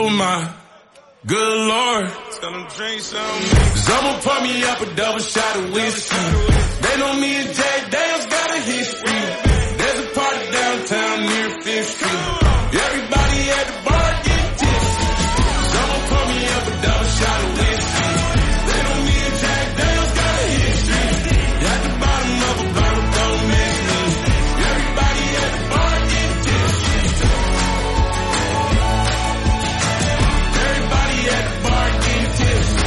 Oh my good Lord. Cause I'ma pour me up a double shot of whiskey. They know me and Jack Daniels got a history. There's a party downtown near 5th Street. Everybody at the bar get tipsy. Cause I'ma pour me up a double shot of whiskey. They know me and Jack Daniels got a history. At the bottom of a bottle, don't miss me. Everybody at the bar get tipsy. Everybody at the bar get tipsy.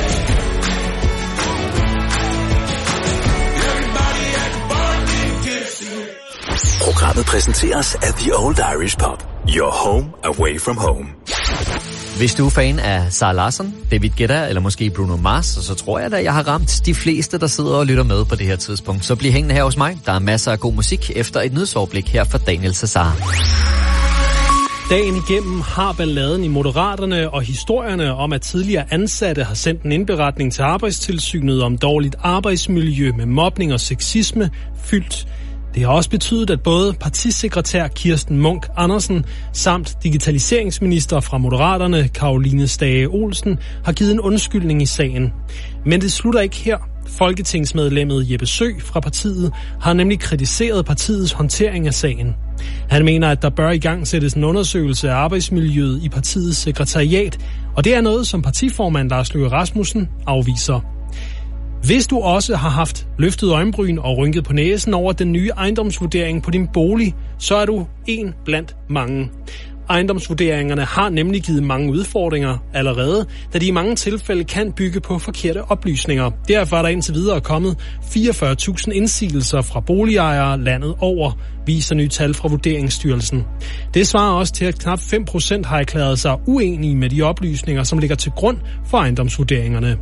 Everybody at the bar get tipsy. Programmet præsenteres af The Old Irish Pub. Your home away from home. Hvis du er fan af Zara Larsson, David Guetta eller måske Bruno Mars, så tror jeg da, jeg har ramt de fleste, der sidder og lytter med på det her tidspunkt. Så bliv hængende her hos mig. Der er masser af god musik efter et nyhedsoverblik her fra Daniel Cesar. Dagen igennem har balladen i Moderaterne og historierne om, at tidligere ansatte har sendt en indberetning til Arbejdstilsynet om dårligt arbejdsmiljø med mobning og sexisme fyldt. Det har også betydet, at både partisekretær Kirsten Munk Andersen samt digitaliseringsminister fra Moderaterne Caroline Stage Olsen har givet en undskyldning i sagen. Men det slutter ikke her. Folketingsmedlemmet Jeppe Søe fra partiet har nemlig kritiseret partiets håndtering af sagen. Han mener, at der bør igangsættes en undersøgelse af arbejdsmiljøet i partiets sekretariat, og det er noget, som partiformand Lars Løkke Rasmussen afviser. Hvis du også har haft løftet øjenbryn og rynket på næsen over den nye ejendomsvurdering på din bolig, så er du en blandt mange. Ejendomsvurderingerne har nemlig givet mange udfordringer allerede, da de i mange tilfælde kan bygge på forkerte oplysninger. Derfor er der indtil videre kommet 44.000 indsigelser fra boligejere landet over, viser nye tal fra Vurderingsstyrelsen. Det svarer også til, at knap 5% har erklæret sig uenige med de oplysninger, som ligger til grund for ejendomsvurderingerne.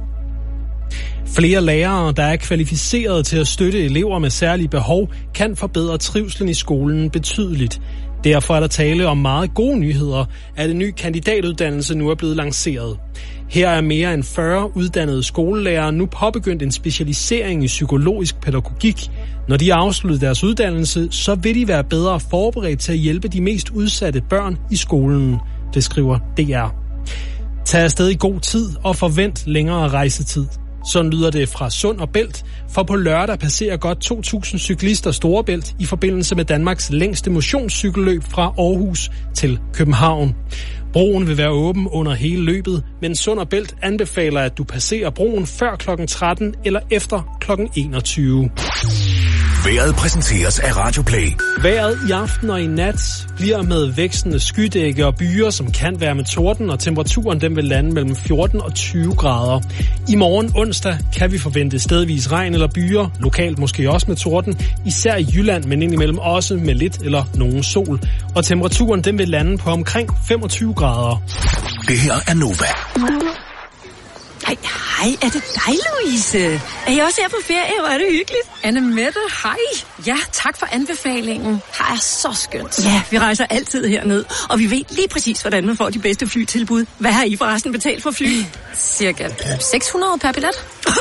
Flere lærere, der er kvalificeret til at støtte elever med særlige behov, kan forbedre trivslen i skolen betydeligt. Derfor er der tale om meget gode nyheder, at en ny kandidatuddannelse nu er blevet lanceret. Her er mere end 40 uddannede skolelærere nu påbegyndt en specialisering i psykologisk pædagogik. Når de har afsluttet deres uddannelse, så vil de være bedre forberedt til at hjælpe de mest udsatte børn i skolen, det skriver DR. Tag afsted i god tid og forvent længere rejsetid. Sådan lyder det fra Sund og Bælt, for på lørdag passerer godt 2.000 cyklister Storebælt i forbindelse med Danmarks længste motionscykelløb fra Aarhus til København. Broen vil være åben under hele løbet, men Sund og Bælt anbefaler, at du passerer broen før kl. 13 eller efter kl. 21. Vejret præsenteres af Radio Play. Vejret i aften og i nat bliver med vækstende skydække og byer, som kan være med torden, og temperaturen den vil lande mellem 14 og 20 grader. I morgen onsdag kan vi forvente stedvis regn eller byer, lokalt måske også med torden, især i Jylland, men indimellem også med lidt eller nogen sol. Og temperaturen den vil lande på omkring 25 grader. Det her er Nova. Hej, er det dig, Louise? Er I også her på ferie? Hvor er det hyggeligt. Annemette, hej. Ja, tak for anbefalingen. Her er så skønt. Ja, vi rejser altid herned, og vi ved lige præcis, hvordan man får de bedste flytilbud. Hvad har I forresten betalt for fly? Cirka 600 per billet.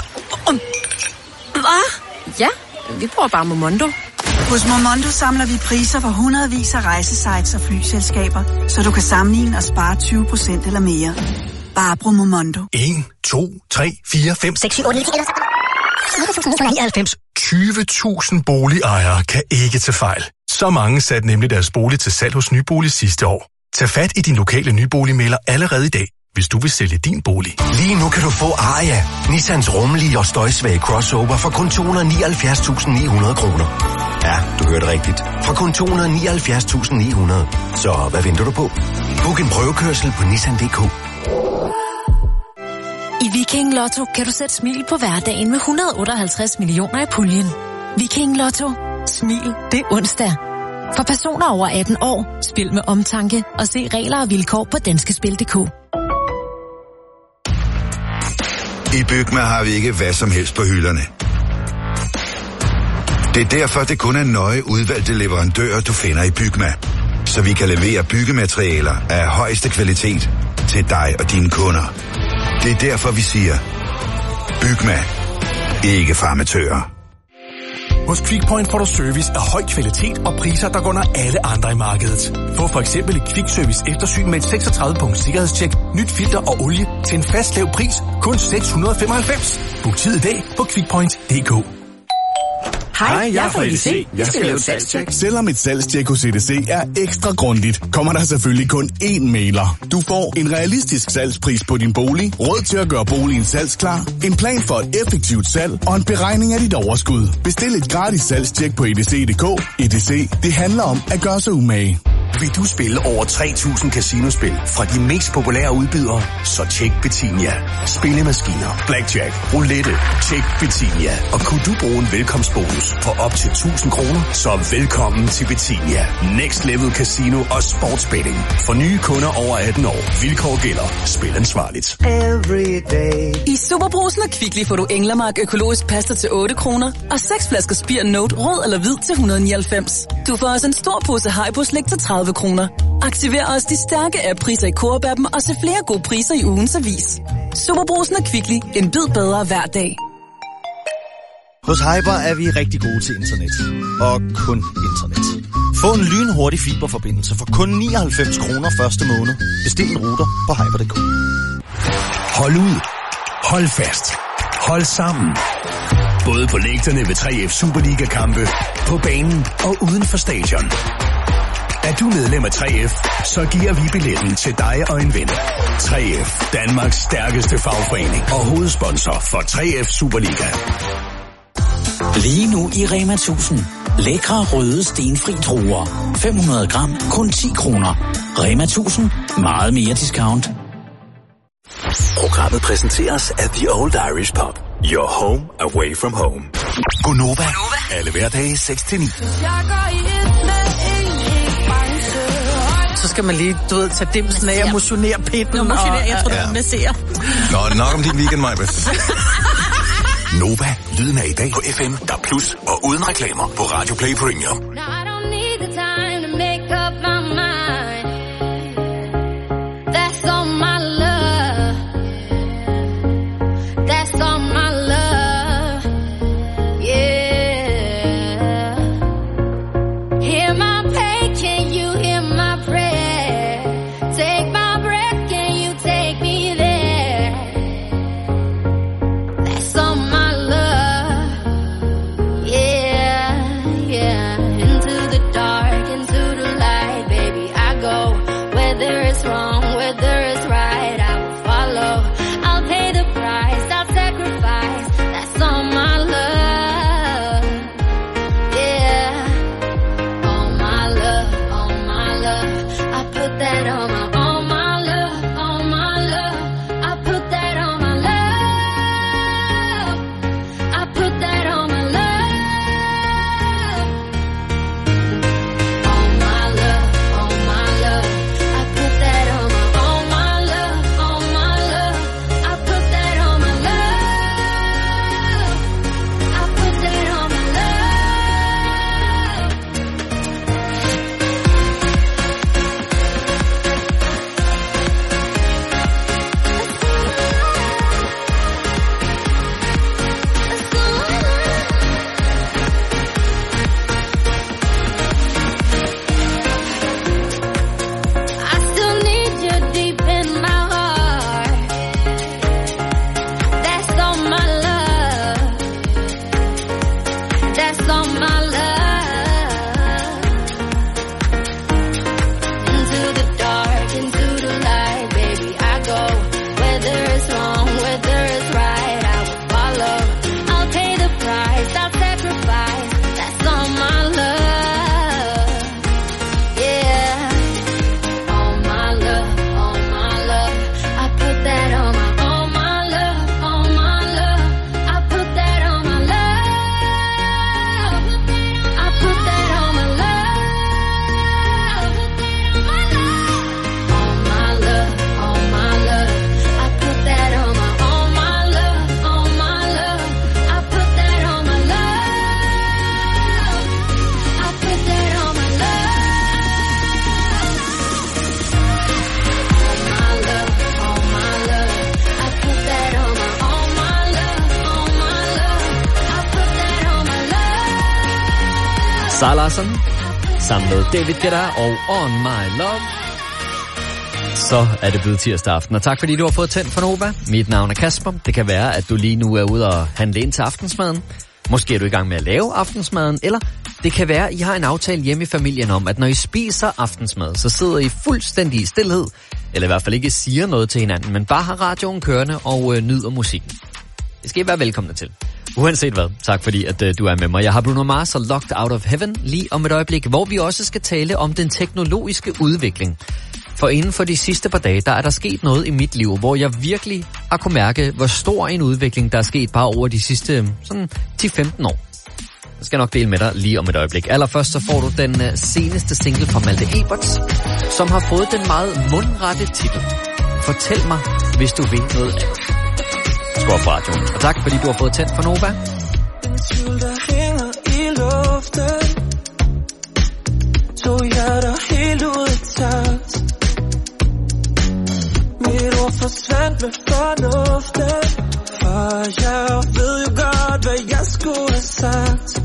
Hvad? Ja, vi bruger bare Momondo. Hos Momondo samler vi priser for hundredvis af rejsesites og flyselskaber, så du kan sammenligne og spare 20% eller mere. Bare brug Momondo. 1, 2, 3, 4, 5, 6, 7, 8, 9, 20.000 boligejere kan ikke tage fejl. Så mange satte nemlig deres bolig til salg hos Nybolig sidste år. Tag fat i din lokale nyboligmægler allerede i dag, hvis du vil sælge din bolig. Lige nu kan du få Aria, Nissans rummelige og støjsvage crossover for kun 279.900 kroner. Ja, du hørte rigtigt. For kun 279.900. Så hvad venter du på? Book en prøvekørsel på nissan.dk. I Viking Lotto kan du sætte smil på hverdagen med 158 millioner i puljen. Viking Lotto. Smil, det er onsdag. For personer over 18 år, spil med omtanke og se regler og vilkår på danskespil.dk. I Bygma har vi ikke hvad som helst på hylderne. Det er derfor, det kun er nøje udvalgte leverandører, du finder i Bygma. Så vi kan levere byggematerialer af højeste kvalitet til dig og dine kunder. Det er derfor, vi siger, Bygma. Ikke farmatører. Hos Quickpoint får du service af høj kvalitet og priser, der går under alle andre i markedet. Få for eksempel et Quick-service eftersyn med et 36-punkt sikkerhedstjek, nyt filter og olie til en fast lav pris, kun 695. Book tid i dag på quickpoint.dk. Hej, jeg er fra EDC. Jeg skal lave et salgstjek. Selvom et salgstjek hos EDC er ekstra grundigt, kommer der selvfølgelig kun én mailer. Du får en realistisk salgspris på din bolig, råd til at gøre boligen salgsklar, en plan for et effektivt salg og en beregning af dit overskud. Bestil et gratis salgstjek på edc.dk. EDC, det handler om at gøre sig umage. Vil du spille over 3.000 casinospil fra de mest populære udbydere? Så tjek Betinia. Spillemaskiner, blackjack, roulette, tjek Betinia. Og kunne du bruge en velkomstbonus på op til 1.000 kroner? Så velkommen til Betinia. Next Level Casino og Sportsbetting. For nye kunder over 18 år. Vilkår gælder. Spil ansvarligt. I Superbrugsen og Kvickly får du Englermark økologisk pasta til 8 kroner og 6 flasker Spir Note rød eller hvid til 199. Du får også en stor pose Haribo-slik til 30 kroner. Aktiver også de stærke app-priser i Coop-appen og se flere gode priser i ugens avis. Superbrugsen og Kvickly. En bid bedre hver dag. Hos Hyper er vi rigtig gode til internet. Og kun internet. Få en lynhurtig fiberforbindelse for kun 99 kroner første måned. Bestil en router på hyper.dk. Hold ud. Hold fast. Hold sammen. Både på lægterne ved 3F Superliga-kampe, på banen og uden for stadion. Er du medlem af 3F, så giver vi billetten til dig og en ven. 3F, Danmarks stærkeste fagforening og hovedsponsor for 3F Superliga. Lige nu i Rema 1000. Lækre røde stenfri druer. 500 gram, kun 10 kroner. Rema 1000. Meget mere discount. Programmet præsenteres af The Old Irish Pub. Your home away from home. Gonova. Alle hverdage 6-9. Så skal man lige, tage dimsen af og motionere pitten. Jeg tror, du masserer. Nå, nok om din weekend, Majbeth. Nova, lyden af i dag på FM, der plus og uden reklamer på Radio Play Premium. And Sarah Larsson sammen med David Guetta og On My Love. Så er det blevet tirsdag aften, og tak fordi du har fået tændt for Nova. Mit navn er Kasper. Det kan være, at du lige nu er ude og handle ind til aftensmaden. Måske er du i gang med at lave aftensmaden, eller det kan være, at I har en aftale hjemme i familien om, at når I spiser aftensmad, så sidder I fuldstændig i stilhed, eller i hvert fald ikke siger noget til hinanden, men bare har radioen kørende og nyder musikken. Det skal I være velkomne til. Uanset hvad, tak fordi at du er med mig. Jeg har Bruno Mars og Locked Out of Heaven lige om et øjeblik, hvor vi også skal tale om den teknologiske udvikling. For inden for de sidste par dage, der er der sket noget i mit liv, hvor jeg virkelig har kunnet mærke, hvor stor en udvikling, der er sket bare over de sidste sådan 10-15 år. Jeg skal nok dele med dig lige om et øjeblik. Allerførst så får du den seneste single fra Malte Ebert, som har fået den meget mundrette titel. Fortæl mig, hvis du ved noget andet. Skru op på radioen. Og tak, fordi du har fået tændt for Nova. En tvivl, der hænger i luften. To hjerter helt ud af takt. Mit ord forsvandt med fornuften. For jeg ved jo godt, hvad jeg skulle have sagt.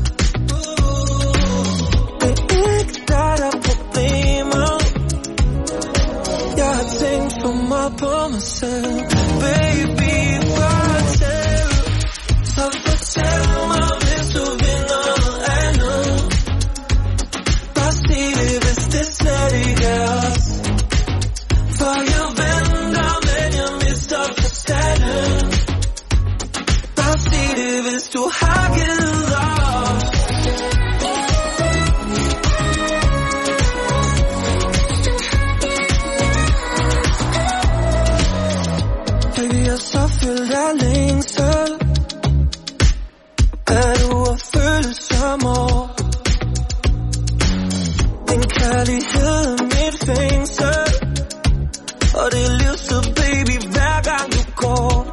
Det er ikke dig, der er problemet. Jeg har tænkt for meget på mig selv. Baby, fortæl. Så fortæl mig, hvis du vil noget andet. Bare sig det, hvis det slet ikke er os. For jeg venter, men jeg mister forstanden. Bare sig det, hvis du har givet op. Baby, jeg er så fyldt af længsel. Er du at føle som år? Din kærlighed er mit fængsel. Og det er livstid, baby, hver gang du går.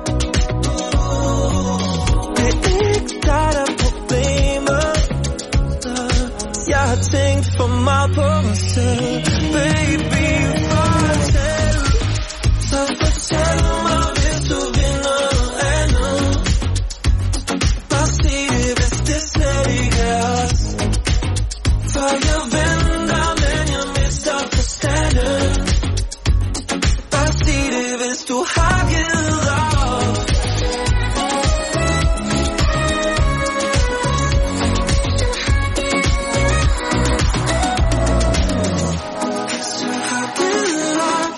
Det er ikke dig, der er problemet. Jeg har tænkt for meget på mig selv. Baby, fortæl. Så fortæl mig, hvis du vil noget andet. Bare sig det, hvis det slet ikke er os. For jeg venter, men jeg mister forstanden. Bare sig det, hvis du har givet op. Hvis du har givet op,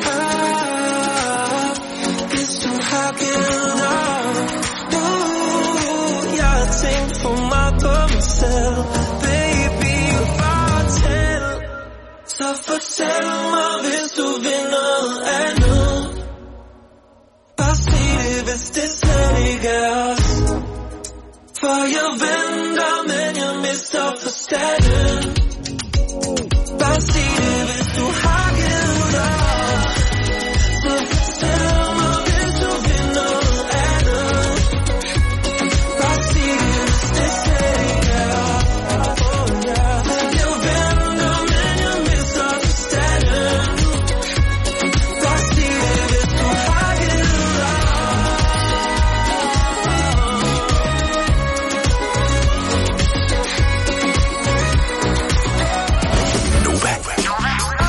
hvis du har givet op. Jeg har tænkt for meget på mig selv. Baby, fortæl. Så fortæl mig, hvis du vil noget andet. Bare sig det, hvis det slet ikke er os. For jeg venter, men jeg mister forstanden. Bare sig det, hvis du har givet op. Så fortæl mig, hvis du vil noget andet. Bare sig det, hvis det slet ikke er os. Jeg venter, men jeg mister forstanden. Bare sig det, hvis du har givet op. Nova.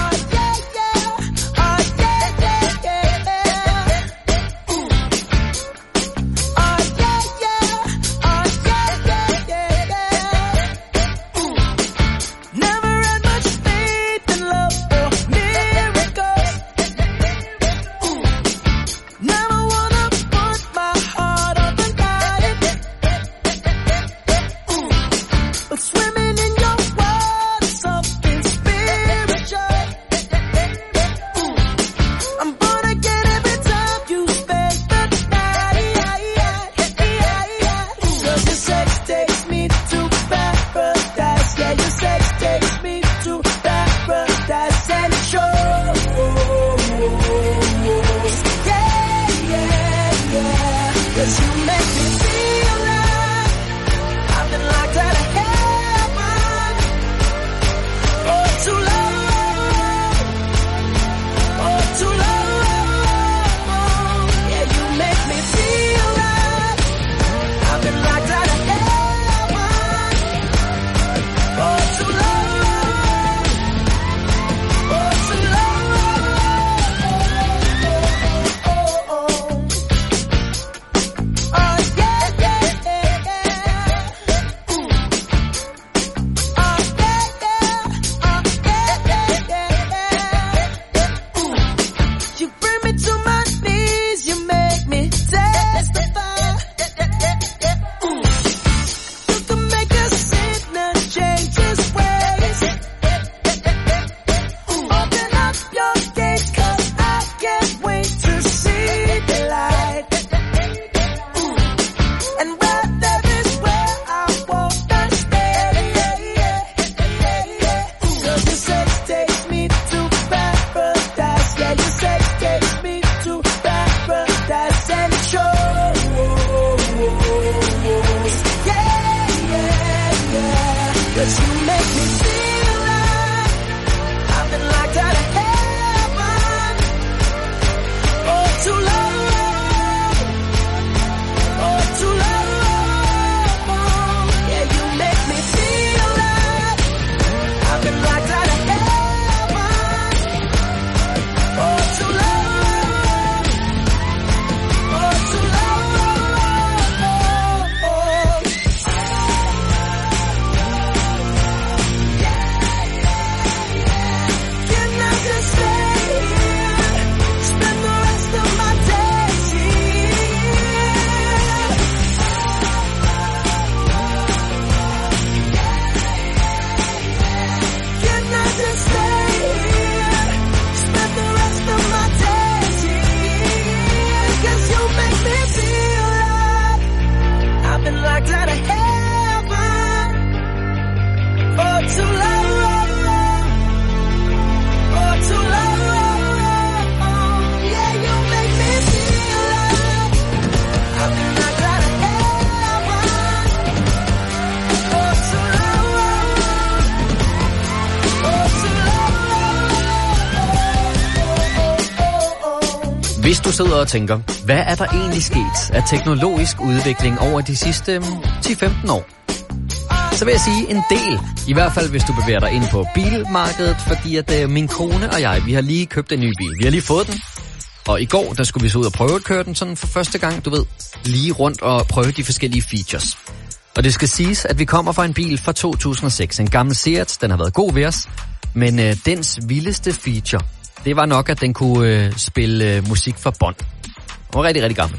Hvis du sidder og tænker, hvad er der egentlig sket af teknologisk udvikling over de sidste 10-15 år? Så vil jeg sige en del, i hvert fald hvis du bevæger dig ind på bilmarkedet, fordi at min kone og jeg, vi har lige købt en ny bil. Vi har lige fået den, og i går, der skulle vi så ud og prøve at køre den sådan for første gang, du ved, lige rundt og prøve de forskellige features. Og det skal siges, at vi kommer fra en bil fra 2006, en gammel Seat, den har været god ved os, men dens vildeste feature, det var nok, at den kunne spille musik fra bånd. Den var rigtig, rigtig gammel.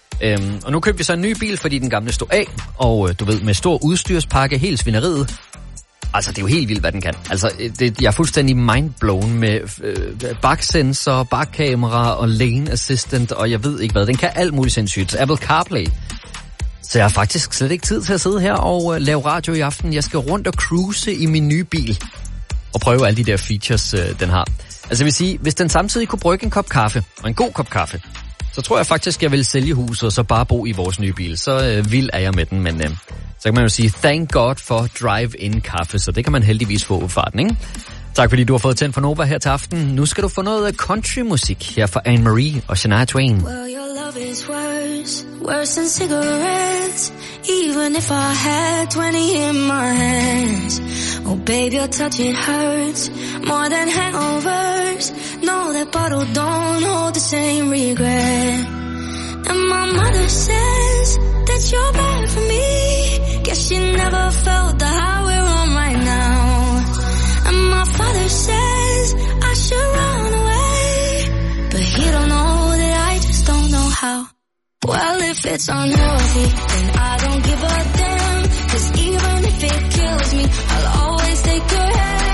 Og nu købte vi så en ny bil, fordi den gamle stod af, og du ved, med stor udstyrspakke, helt svineriet. Altså, det er jo helt vildt, hvad den kan. Altså, jeg er fuldstændig mindblown med baksensor, bakkamera og lane assistant, og jeg ved ikke hvad. Den kan alt muligt sindssygt. Apple CarPlay. Så jeg har faktisk slet ikke tid til at sidde her og lave radio i aften. Jeg skal rundt og cruise i min nye bil og prøve alle de der features, den har. Altså, jeg vil sige, hvis den samtidig kunne brygge en kop kaffe, og en god kop kaffe, så tror jeg faktisk, jeg vil sælge huset og så bare bo i vores nye bil. Så vild er jeg med den, men så kan man jo sige, thank God for drive-in kaffe, så det kan man heldigvis få ud farten, ikke? Tak fordi du har fået tændt for Nova her til aften. Nu skal du få noget country-musik her fra Anne-Marie og Shania Twain. Well, your love is worse than cigarettes, even if I had 20 in my hands. Oh baby, your touch it hurts more than hangovers. No, that bottle don't hold the same regret. And my mother says that you're bad for me. Guess she never felt the high we're on right now. And my father says I should run away, but he don't know that I just don't know how. Well, if it's unhealthy, then I don't give a damn, 'cause even if it kills me, I'll always take your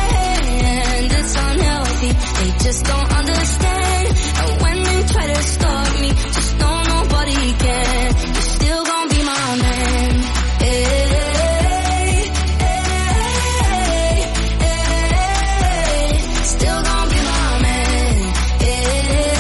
hand. It's unhealthy, they just don't understand. And when they try to stop me, just know nobody can. You're still gonna be my man. Hey, hey, hey, still gonna be my man. Hey,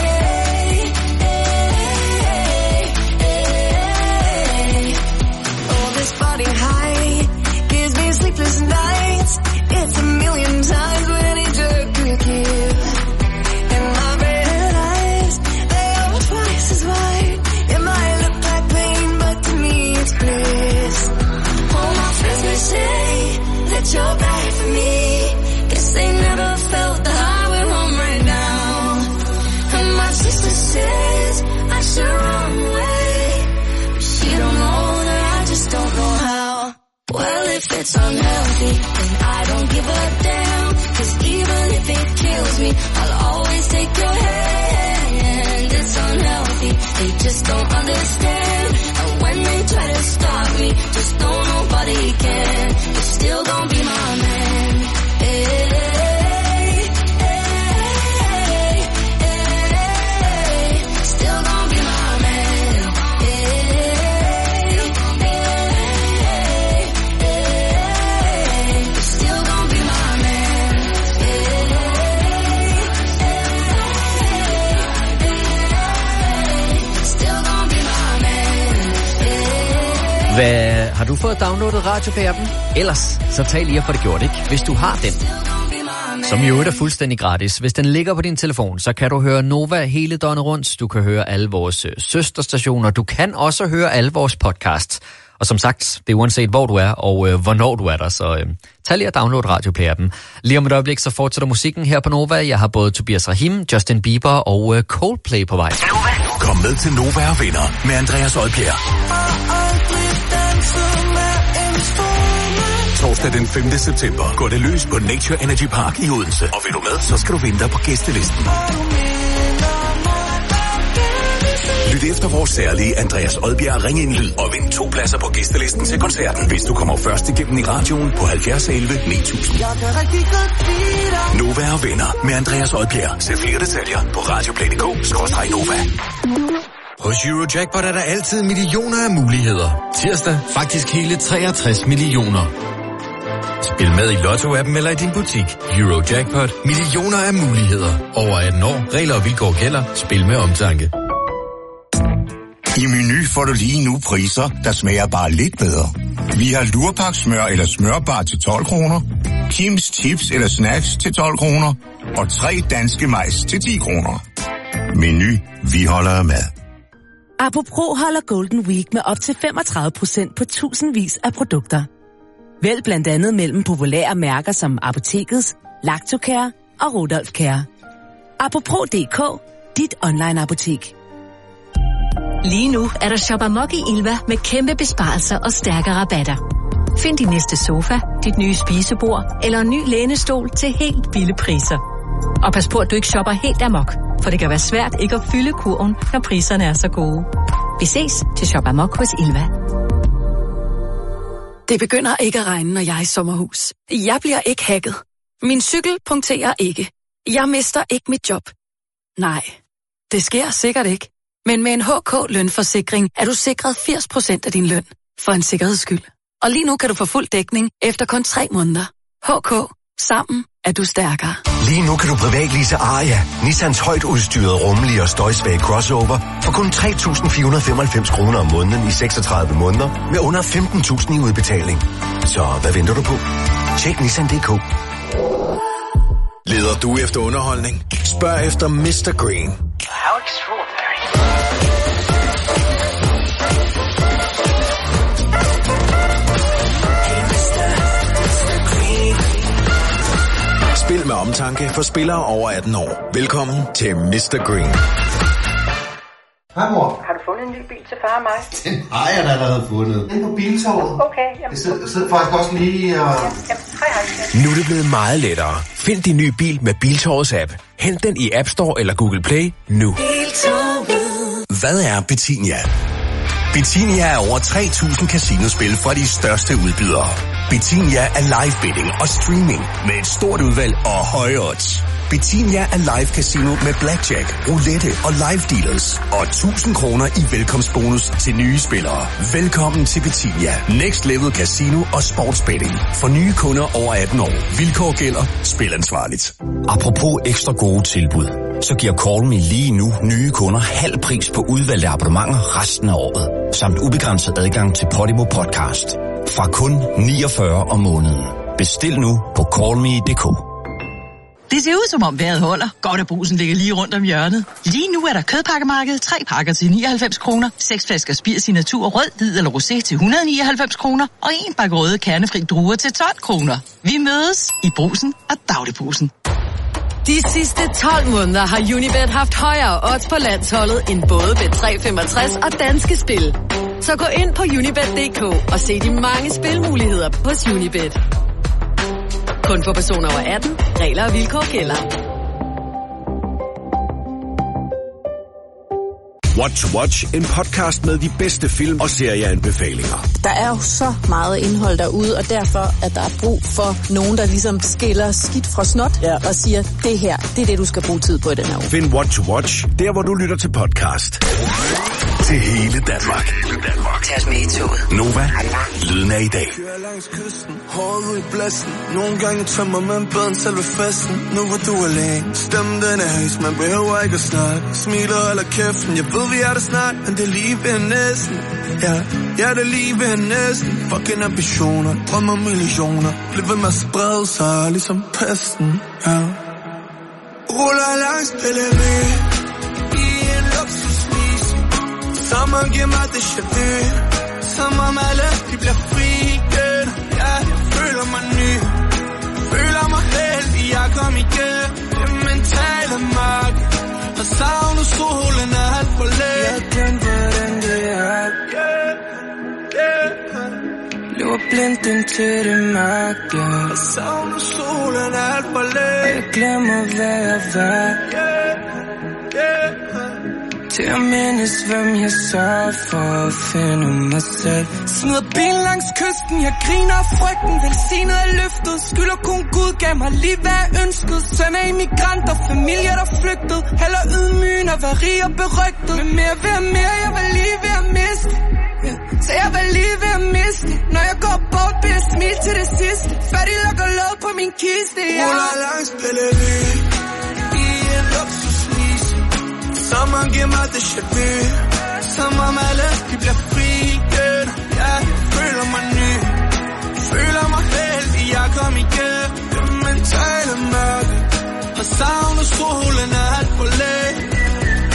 hey, oh, this body high gives me sleepless nights. It's a million times what any jerk could give. And my red eyes, they are twice as wide. It might look like pain, but to me it's bliss. All my friends may say that you're bad for me. Guess they never felt the high we're on right now. And my sister says I should run away, but she don't know that I just don't know how. Well, if it's unhealthy, then I don't give a damn, 'cause even if it kills me, I'll always take your hand. It's unhealthy, they just don't understand. And when they try to stop me, just know nobody can. You're still gonna be my man. Hey, hey, hey, still gonna be my man. Hey, hey, you're still gonna be my man. Still gonna be my man. Hvad, har du fået downloadet Radio på appen? Ellers, så tag lige at få det gjort, ikke? Hvis du har den, som jo er fuldstændig gratis. Hvis den ligger på din telefon, så kan du høre Nova hele døgnet rundt. Du kan høre alle vores søsterstationer. Du kan også høre alle vores podcasts. Og som sagt, det er uanset hvor du er og hvornår du er der. Så tag lige at downloade Radio på appen. Lige om et øjeblik, så fortsætter musikken her på Nova. Jeg har både Tobias Rahim, Justin Bieber og Coldplay på vej. Kom med til Nova og Venner med Andreas Odbjerg. Torsdag den 5. september går det løs på Nature Energy Park i Odense. Og vil du med, så skal du vinde dig på gæstelisten. Lyt efter vores særlige Andreas Odbjerg Ring ind lyd og vind 2 pladser på gæstelisten til koncerten, hvis du kommer først igennem i radioen på 70 11 9000. Nova og Venner med Andreas Odbjerg. Se flere detaljer på radioplay.dk/Nova. Hos Eurojackpot er der altid millioner af muligheder. Tirsdag faktisk hele 63 millioner. Spil med i Lotto-appen eller i din butik. Eurojackpot. Millioner af muligheder. Over 18 år. Regler og vilkår gælder. Spil med omtanke. I Meny får du lige nu priser, der smager bare lidt bedre. Vi har lurpaksmør eller smørbar til 12 kroner, Kims chips eller snacks til 12 kroner, og 3 danske majs til 10 kroner. Meny. Vi holder af mad. Apropos holder Golden Week med op til 35% på tusindvis af produkter. Vælg blandt andet mellem populære mærker som Apotekets, Lactocare og Rudolf Care. Apropos.dk, dit online-apotek. Lige nu er der Shop Amok i Ilva med kæmpe besparelser og stærke rabatter. Find din næste sofa, dit nye spisebord eller en ny lænestol til helt billige priser. Og pas på, at du ikke shopper helt amok, for det kan være svært ikke at fylde kurven, når priserne er så gode. Vi ses til Shop Amok hos Ilva. Det begynder ikke at regne, når jeg er i sommerhus. Jeg bliver ikke hacket. Min cykel punkterer ikke. Jeg mister ikke mit job. Nej, det sker sikkert ikke. Men med en HK-lønforsikring er du sikret 80% af din løn. For en sikkerheds skyld. Og lige nu kan du få fuld dækning efter kun 3 måneder. HK. Sammen er du stærkere. Lige nu kan du privatlease Aria, Nissans højt udstyrede, rummelige og støjsvage crossover, for kun 3.495 kroner om måneden i 36 måneder, med under 15.000 i udbetaling. Så hvad venter du på? Tjek Nissan.dk. Leder du efter underholdning? Spørg efter Mr. Green. How extraordinary. Spil med omtanke for spillere over 18 år. Velkommen til Mr. Green. Hej mor. Har du fundet en ny bil til far og mig? Den har jeg da allerede fundet. Den på Biltorvet. Okay, jamen... Jeg sidder faktisk også lige og... Hej. Nu er det blevet meget lettere. Find din nye bil med Biltorvets app. Hent den i App Store eller Google Play nu. Hvad er Betinia? Betinia er over 3.000 casinospil fra de største udbydere. Betinia er live betting og streaming med et stort udvalg og høje odds. Betinia er live casino med blackjack, roulette og live dealers. Og 1.000 kroner i velkomstbonus til nye spillere. Velkommen til Betinia. Next Level Casino og Sportsbetting. For nye kunder over 18 år. Vilkår gælder. Spil ansvarligt. Apropos ekstra gode tilbud, så giver Call Me lige nu nye kunder halv pris på udvalgte abonnementer resten af året. Samt ubegrænset adgang til Podimo Podcast. Fra kun 49 om måneden. Bestil nu på callme.dk. Det ser ud som om vejret holder. Godt at Brugsen ligger lige rundt om hjørnet. Lige nu er der kødpakkemarked. 3 pakker til 99 kroner. 6 flasker Spirs i Natur, rød, hvid eller rosé til 199 kroner. Og 1 pakke røde kernefri druer til 12 kroner. Vi mødes i Brugsen og Dagligbrugsen. De sidste 12 måneder har Unibet haft højere odds på landsholdet end både Bet365 og Danske Spil. Så gå ind på unibet.dk og se de mange spilmuligheder hos Unibet. Kun for personer over 18. Regler og vilkår gælder. What to Watch, en podcast med de bedste film og serieanbefalinger. Der er jo så meget indhold derude, og derfor at der er brug for nogen, der ligesom skiller skidt fra snot og siger, det her, det er det, du skal bruge tid på i den her uge. Find What to Watch, der hvor du lytter til podcast. Til hele Danmark. Tag os med i toget. Nova, lyden af i dag. Kører langs kysten, håret ud i blæsten. Nogle gange tømmer man bedre selve festen. Nu hvor du er alene, stemmen den er højs. Man behøver ikke at snakke, smiler eller kæften. Jeg ved vi er der snart, men det er lige ved næsten. Ja, det er lige ved næsten. Fucking ambitioner, drømmer millioner. Bliv ved med at sprede sig, ligesom pesten. Ja. Ruller langs PLV i en luksusvis. Sommeren giver mig déjà vu. Som om alle de bliver fri igen. Ja, jeg føler mig ny. Føler mig heldig, jeg kom igen. Det mentale magt. Og savner solen er alt for let. Jeg glemte, hvordan det er. Lever blindt indtil det magt. Og savner solen er alt for let. Jeg glemmer, hvad jeg var. Til at mindes, hvem jeg sørger for at finde mig selv. Smider bilen langs kysten, jeg griner af frygten. Velsignet er løftet, skylder kun Gud, gav mig lige hvad jeg ønskede. Søn af immigranter, familier der flygtede. Heller ydmygen og være rig og berygtet. Men mere ved at mere, jeg var lige ved at miste. Så jeg var lige ved at miste. Når jeg går bort, bliver jeg smidt til det sidste. Færdig lukker låg på min kiste, Ruller langs PLV i en luksusvis. Sommeren giver mig déjà vu. Som om alle de bliver fri igen. Ja, jeg føler mig ny. Føler mig heldig, jeg kom igen. Det mentale mørke. Og savner solen er alt for let.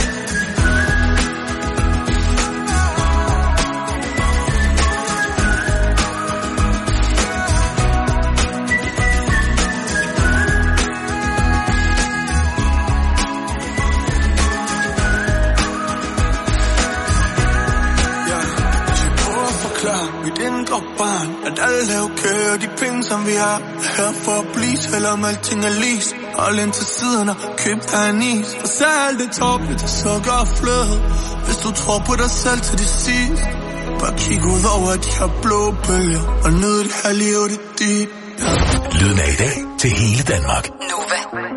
at alle er okay, og de penge som vi har her for at blive, selvom alting er lis. Hold ind til siden og køb dig en is. For så er alt det tåbeligt, det sukker og flød. Hvis du tror på dig selv til det sidste, bare kig ud over de her blå bølger og nyd det her liv, det er dit. Lyden af i dag til hele Danmark. Nova.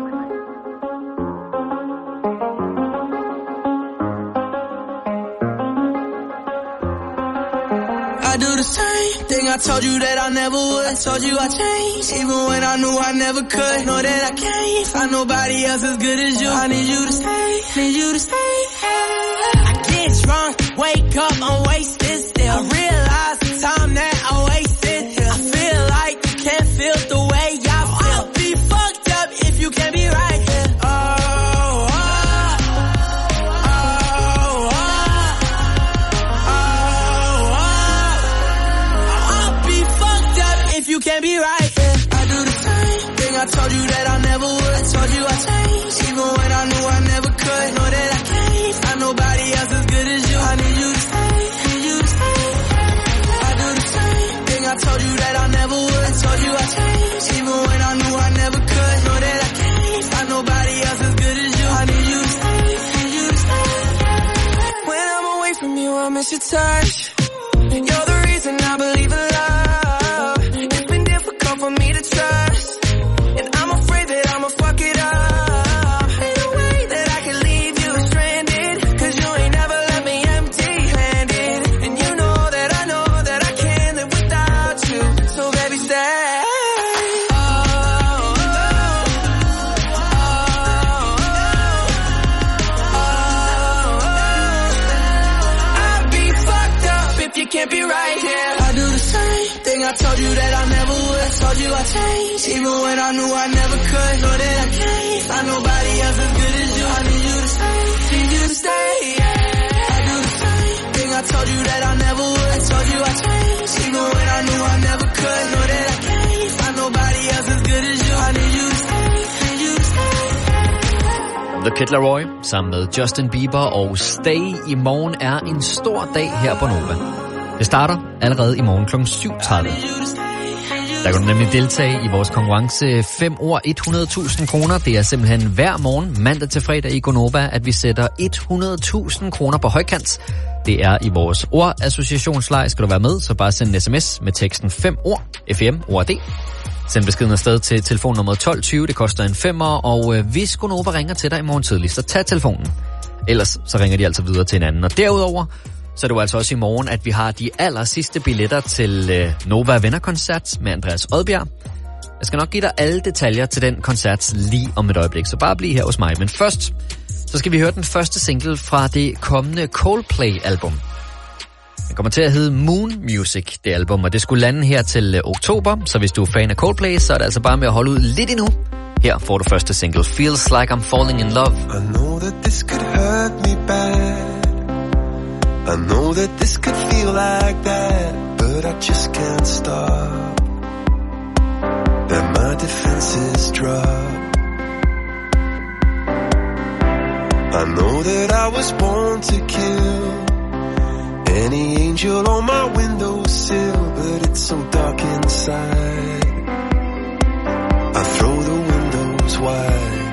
I do the same thing I told you that I never would. I told you I changed, even when I knew I never could. Know that I can't find nobody else as good as you. I need you to stay, need you to stay. I get drunk, wake up, I'm wasted still. I realize the time that I wasted here. I feel like you can't feel the way I feel. I'll be fucked up if you can't be right here. You can't be right, yeah. I do the same thing I told you that I never would. I told you I changed, even when I knew I never could. Know that I can't find nobody else as good as you. I need you to stay, need you to stay. I do the same thing I told you that I never would. I told you I changed, even when I knew I never could. Know that I can't find nobody else as good as you. I need you to stay, need you to stay. When I'm away from you, I miss your touch. You're the reason I believe in love. For me to trust, and I'm afraid that I'ma fuck it up. Ain't no way that I can leave you stranded, cause you ain't never left me empty-handed. And you know that I can't live without you. So baby stay. I'd be fucked up if you can't be right here. I do the same thing I told you that I never would. I told you I changed, even when I knew I never could. Know that I can't find nobody else as good as you. I need you to stay, need you to stay, yeah. I do the same thing I told you that I never would. I told you I changed, even when I knew I never could. Know that I can't find nobody else as good as you. I need you to stay, need you to stay. The Kid Laroi sammen med Justin Bieber og Stay. I morgen er en stor dag her på Nova. Det starter allerede i morgen kl. 7:30. Der kan du nemlig deltage i vores konkurrence 5 år 100.000 kroner. Det er simpelthen hver morgen, mandag til fredag i Gonova, at vi sætter 100.000 kroner på højkant. Det er i vores ordassociationsleg. Skal du være med, så bare send en sms med teksten 5 år, FM, ORD. Send beskeden afsted til telefonnummer 1220, det koster en 5'er, og hvis Gonova ringer til dig i morgen tidlig, så tag telefonen. Ellers så ringer de altså videre til en anden. Og derudover så er det jo altså også i morgen, at vi har de aller sidste billetter til Nova Venner-koncert med Andreas Odbjerg. Jeg skal nok give dig alle detaljer til den koncert lige om et øjeblik, så bare bliv her hos mig. Men først, så skal vi høre den første single fra det kommende Coldplay-album. Det kommer til at hedde Moon Music, det album, og det skulle lande her til oktober. Så hvis du er fan af Coldplay, så er det altså bare med at holde ud lidt endnu. Her får du første single, Feels Like I'm Falling in Love. I know that this could hurt me bad. I know that this could feel like that, but I just can't stop. And my defenses drop. I know that I was born to kill any angel on my windowsill, but it's so dark inside. I throw the windows wide.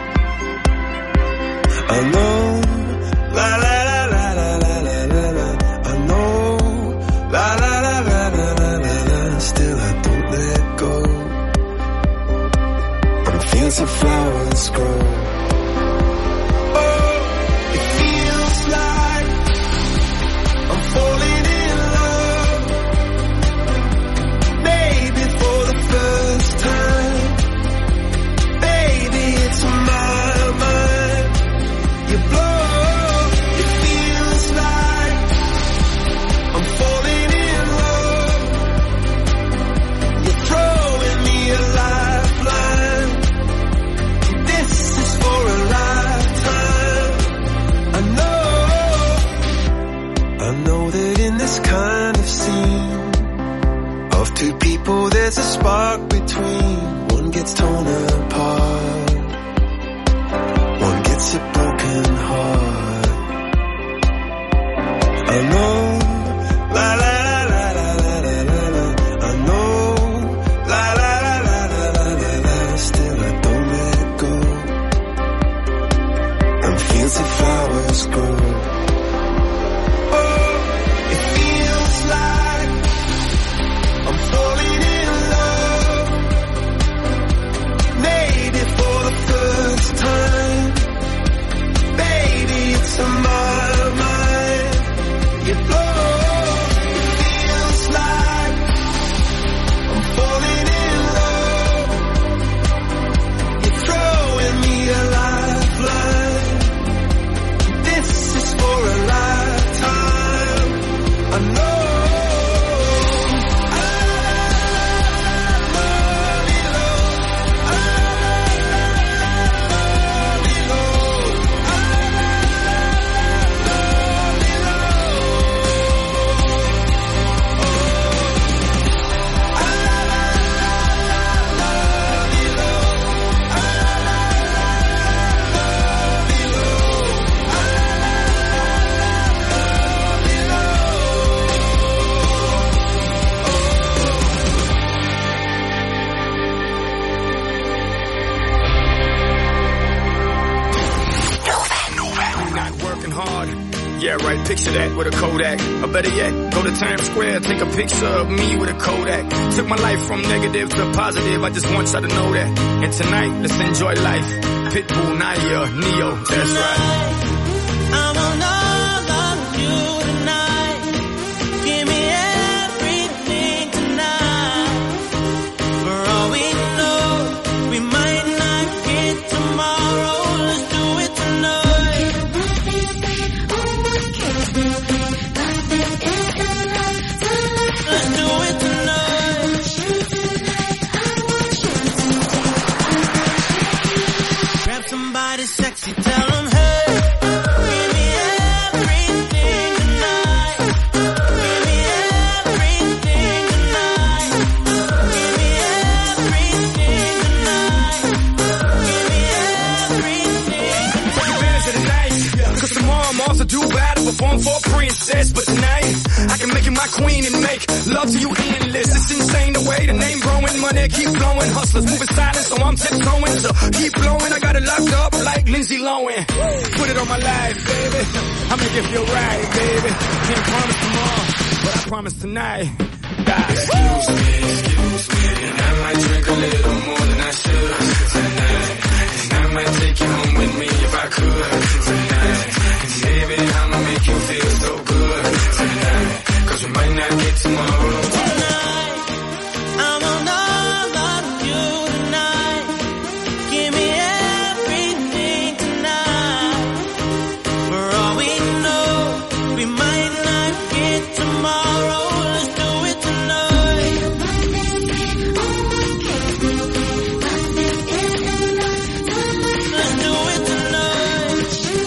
I know, la la la la la la la la. I know, la la la la la la la la. Still I don't let go. And fields of flowers grow. Oh, it feels like I'm falling in love. Maybe for the first time. Baby, it's my mind. You blow. It feels like I'm falling in love. You're throwing me a lifeline. This is for a lifetime. I know that in this kind of scene of two people there's a spark between. One gets torn apart, one gets a broken heart. I know, la la la la la la la la. I might picture that with a Kodak. Or better yet, go to Times Square, take a picture of me with a Kodak. Took my life from negative to positive, I just want y'all to know that. And tonight, let's enjoy life. Pitbull, Naya, Neo, that's right. I want all of you tonight. Give me everything tonight. For all we know, we might not get tomorrow. Let's do it tonight. Let's do it tonight. Grab somebody sexy, tell them hey. Do battle, perform for a princess, but tonight I can make you my queen and make love to you endless. It's insane the way the name growing, money keep flowing, hustlers moving silent, so I'm tiptoeing. So keep blowing, I got it locked up like Lindsay Lohan. Put it on my life, baby. I make it feel right, baby. Can't promise tomorrow, but I promise tonight. Excuse me, and I might drink a little more than I should tonight. And I might take you home with me if I could tonight. Baby, I'ma make you feel so good tonight, 'cause we might not get tomorrow. Tonight, I want all of you tonight. Give me everything tonight. For all we know, we might not get tomorrow. Let's do it tonight. Let's do it tonight.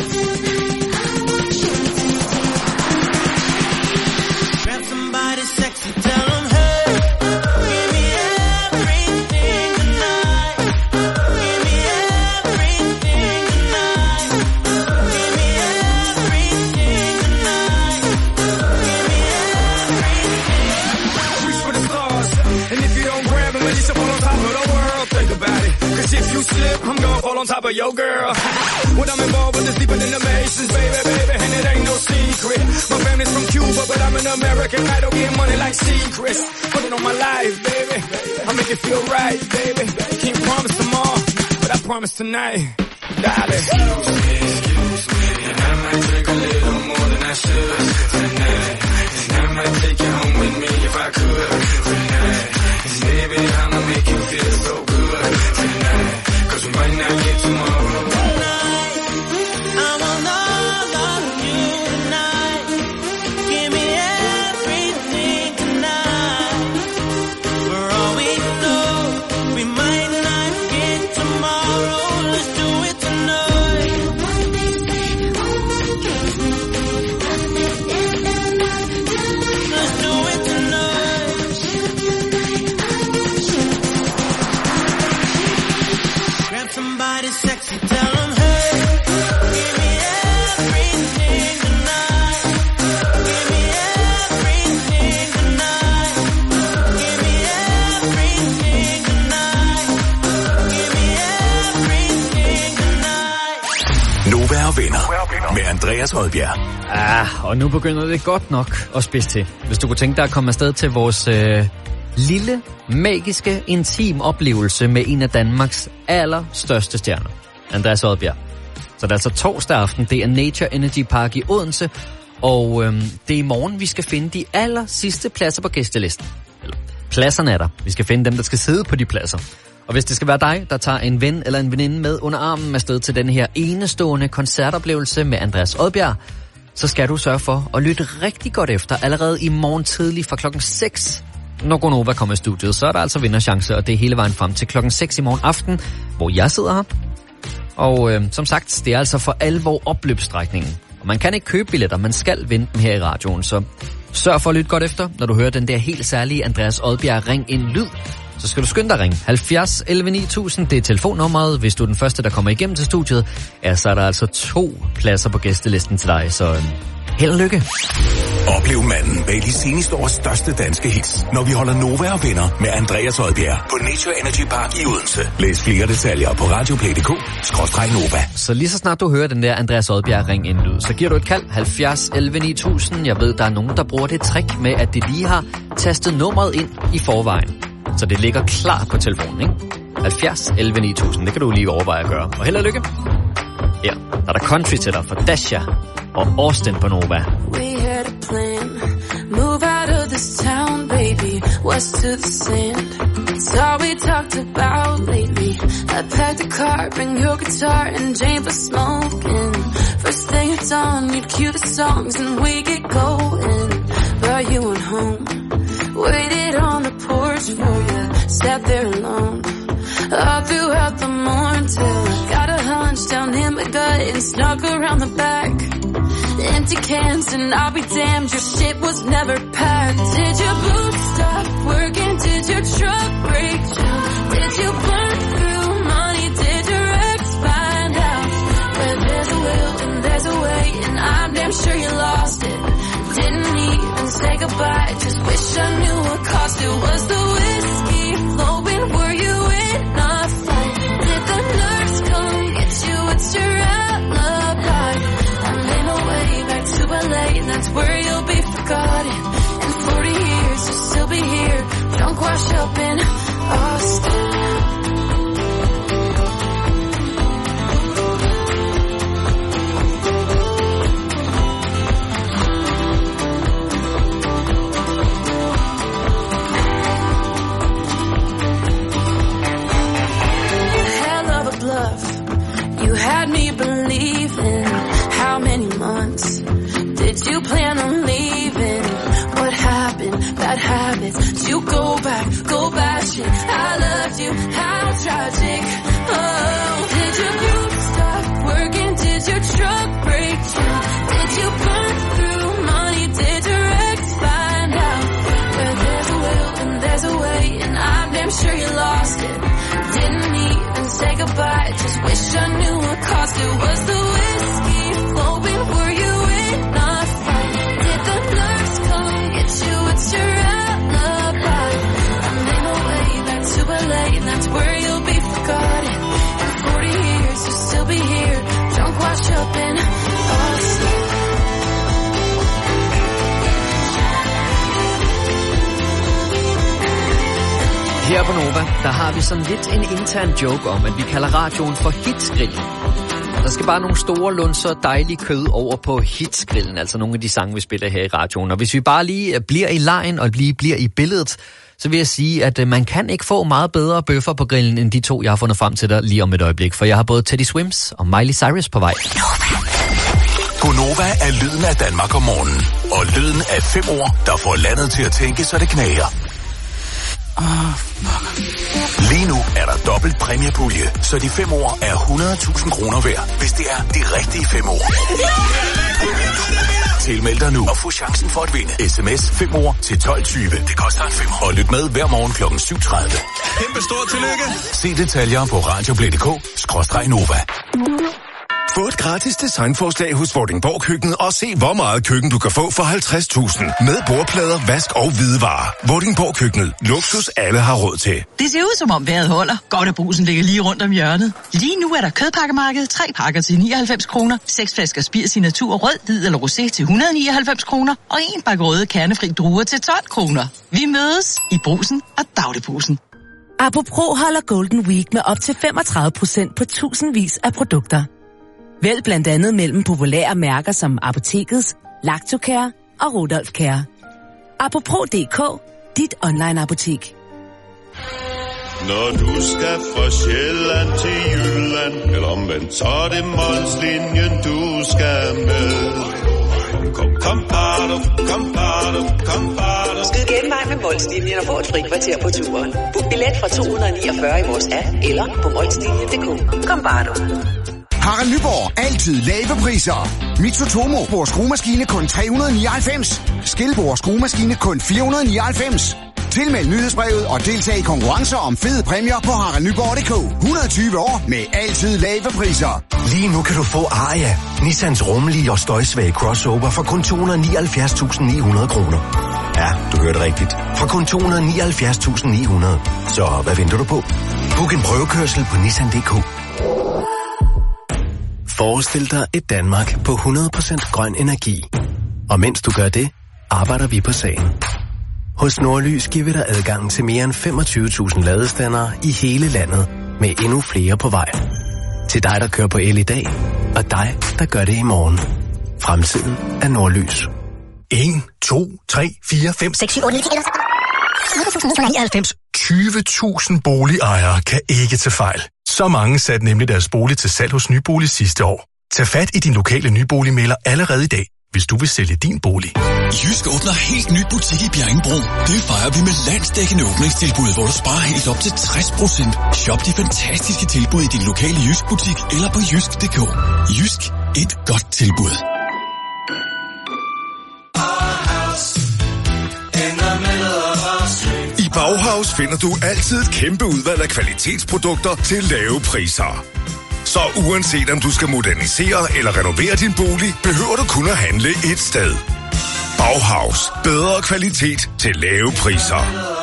Grab somebody sexy, tell them hey. Give me everything tonight. Give me everything tonight. Give me everything tonight. Give me everything. Reach for the stars, and if you don't grab them, at least you'll fall on top of the world. Think about it, 'cause if you slip, I'm gonna fall on top of your girl. What I'm involved with is deeper than the Masons, baby, and it ain't no secret. My family's from Cuba, but I'm an American idol, getting money like secrets. Put it on my life, baby. I make it feel right, baby. Can't promise tomorrow, but I promise tonight, darling. Excuse me, and I might drink a little more than I should tonight. And I might take you home with me if I could tonight. And baby, I'ma make you feel so good tonight, 'cause we might not get tomorrow. Tonight, I want all of you tonight. Give me everything tonight. For all we know, we might not get tomorrow. Let's do it tonight. Let's do it tonight. Grab somebody sexy, tell them hey. Give me everything tonight. Give me everything tonight. Give me everything tonight. Give me everything tonight. Nova og venner med Andreas Odbjerg. Og nu begynder det godt nok at spidse til. Hvis du kunne tænke dig at komme afsted til vores lille, magiske, intim oplevelse med en af Danmarks allerstørste stjerner, Andreas Odbjerg. Så det er altså torsdag aften, det er Nature Energy Park i Odense, og det er i morgen, vi skal finde de aller sidste pladser på gæstelisten. Eller, pladserne er der. Vi skal finde dem, der skal sidde på de pladser. Og hvis det skal være dig, der tager en ven eller en veninde med under armen afsted til den her enestående koncertoplevelse med Andreas Odbjerg, så skal du sørge for at lytte rigtig godt efter allerede i morgen tidlig fra klokken 6. Når Gonova kommer i studiet, så er der altså vinderchance, og det er hele vejen frem til klokken 6 i morgen aften, hvor jeg sidder her. Og som sagt, det er altså for alvor opløbsstrækningen. Og man kan ikke købe billetter, man skal vinde dem her i radioen, så sørg for at lytte godt efter, når du hører den der helt særlige Andreas Odbjerg ring en lyd. Så skal du skynde dig at ringe. 70 11 9000, det er telefonnummeret. Hvis du er den første, der kommer igennem til studiet, ja, så er der altså 2 pladser på gæstelisten til dig. Så Held og lykke. Oplev manden bag de seneste års største danske hits, når vi holder Nova og venner med Andreas Odbjerg på Nature Energy Park i Odense. Læs flere detaljer på radioplay.dk/Nova. Så lige så snart du hører den der Andreas Odbjerg ring ind lyd, så giver du et kald 70 11 9000. Jeg ved, der er nogen, der bruger det trick med, at de lige har tastet nummeret ind i forvejen. Så det ligger klar på telefonen, ikke? 70 11 9000, det kan du lige overveje at gøre. Og held og lykke. Her er der country til dig fra Dasha og Austin på Nova. We had a plan, move out of this town, baby, west to the sand. It's all we talked about lately. I packed a car, bring your guitar, and Jane for smoking. First thing at dawn, you'd cue the songs and we get going. But you went home, waited on the porch for you, sat there alone. All throughout the morning till I got a hunch down in my gut and snuck around the back. Empty cans and I'll be damned, your shit was never packed. Did your boots stop working? Did your truck break down? Did you burn through money? Did your ex find out? Where there's a will and there's a way, and I'm damn sure you lost it. Didn't even say goodbye, just wish I knew what cost it. Was the whiskey flowing? Were you in a fight? Did the nurse come get you? It's your alibi. I made my way back to LA, and that's where you'll be forgotten. In 40 years, you'll still be here, drunk, washed up in Austin. You had me believing. How many months did you plan on leaving? What happened? Bad habits. Did you go back? Go back. Shit, I loved you. How tragic. Oh, did your group stop working? Did your truck break down? Did you burn through money? Did your ex find out? Where there's a will and there's a way, and I'm damn sure you lost it. Didn't even say goodbye, just wish I knew what cost it. Was the whiskey flowing? Were you in a fight? Did the nurse come get you? It's your alibi. I made my way back to LA, and that's where you'll be forgotten. In 40 years, you'll still be here, drunk, washed up in Austin. Her på Nova, der har vi sådan lidt en intern joke om, at vi kalder radioen for Hitsgrillen. Der skal bare nogle store lunser dejlig kød over på Hitsgrillen, altså nogle af de sange, vi spiller her i radioen. Og hvis vi bare lige bliver i lejen og lige bliver i billedet, så vil jeg sige, at man kan ikke få meget bedre bøffer på grillen, end de to, jeg har fundet frem til dig lige om et øjeblik. For jeg har både Teddy Swims og Miley Cyrus på vej. Gonova er lyden af Danmark om morgenen. Og lyden af 5 ord, der får landet til at tænke, så det knager. Lige nu er der dobbelt præmiepulje, så de 5 ord er 100.000 kroner værd, hvis det er de rigtige 5 ord. Tilmeld dig nu og få chancen for at vinde. SMS 5 ord til 1220. Det koster en 5. Og lyt med hver morgen kl. 7.30. Kæmpe stort tillykke. Se detaljer på radioplay.dk/Nova. Få et gratis designforslag hos Vordingborg Køkkenet og se, hvor meget køkken du kan få for 50.000. Med bordplader, vask og hvidevarer. Vordingborg Køkkenet. Luksus alle har råd til. Det ser ud som om vejret holder. Godt, at Brugsen ligger lige rundt om hjørnet. Lige nu er der kødpakkemarked. 3 pakker til 99 kroner. 6 flasker Spirs i natur, rød, hvid eller rosé til 199 kroner. Og 1 pakke røde kernefri druer til 12 kroner. Vi mødes i Brugsen og Dagligbrugsen. Apropos holder Golden Week med op til 35% på tusindvis af produkter. Vælg blandt andet mellem populære mærker som Apotekets, Lactocare og Rudolf Care. Apropos.dk, dit online-apotek. Når du skal fra Sjælland til Jylland, eller omvendt, så er det Molslinjen, du skal med. Kom, bado, kom, bado. Skyd genvej med Molslinjen og få et frikvarter på turen. Book billet fra 249 i vores app, eller på molslinjen.dk. Kom, bado. Harald Nyborg. Altid lave priser. Mitsutomo bord skruemaskine kun 399. Skilbord skruemaskine kun 499. Tilmeld nyhedsbrevet og deltag i konkurrencer om fede præmier på haraldnyborg.dk. 120 år med altid lave priser. Lige nu kan du få Aria, Nissans rummelige og støjsvage crossover for kun 279.900 kroner. Ja, du hørte rigtigt. For kun 279.900. Så hvad venter du på? Book en prøvekørsel på nissan.dk. Forestil dig et Danmark på 100% grøn energi. Og mens du gør det, arbejder vi på sagen. Hos Nordlys giver vi dig adgang til mere end 25.000 ladestandere i hele landet, med endnu flere på vej. Til dig, der kører på el i dag, og dig, der gør det i morgen. Fremtiden er Nordlys. 1, 2, 3, 4, 5, 6, 7, 8, 9, 20.000 boligejere kan ikke tage fejl. Så mange satte nemlig deres bolig til salg hos Nybolig sidste år. Tag fat i din lokale nyboligmægler allerede i dag, hvis du vil sælge din bolig. Jysk åbner helt ny butik i Bjerringbro. Det fejrer vi med landsdækkende åbningstilbud, hvor du sparer helt op til 60%. Shop de fantastiske tilbud i din lokale Jysk butik eller på jysk.dk. Jysk, et godt tilbud. I Bauhaus finder du altid et kæmpe udvalg af kvalitetsprodukter til lave priser. Så uanset om du skal modernisere eller renovere din bolig, behøver du kun at handle et sted. Bauhaus. Bedre kvalitet til lave priser.